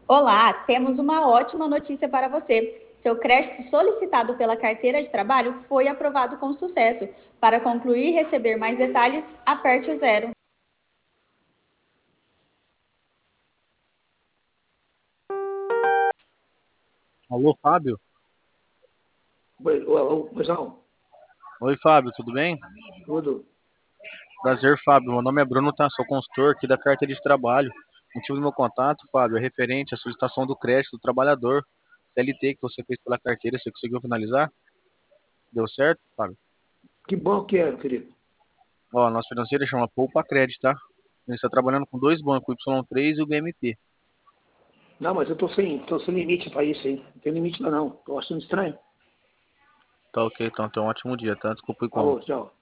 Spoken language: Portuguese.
Olá, temos uma ótima notícia para você. Seu crédito solicitado pela carteira de trabalho foi aprovado com sucesso. Para concluir e receber mais detalhes, aperte o zero. Alô, Fábio? Oi, pois não, Oi, Fábio, tudo bem? tudo. Prazer, Fábio. Meu nome é Bruno, tá? Sou consultor aqui da carteira de trabalho. O motivo do meu contato, Fábio, é referente à solicitação do crédito do trabalhador CLT que você fez pela carteira. Você conseguiu finalizar? Deu certo, Fábio? Que bom que é, querido. Ó, a nossa financeira chama Poupa Crédito, tá? A gente está trabalhando com dois bancos, o Y3 e o BMP. Não, mas eu tô sem limite para isso aí. Não tem limite lá não. Tô achando estranho. Tá ok, então. Tenha um ótimo dia, tá? Desculpa o Falou, incômodo. tchau.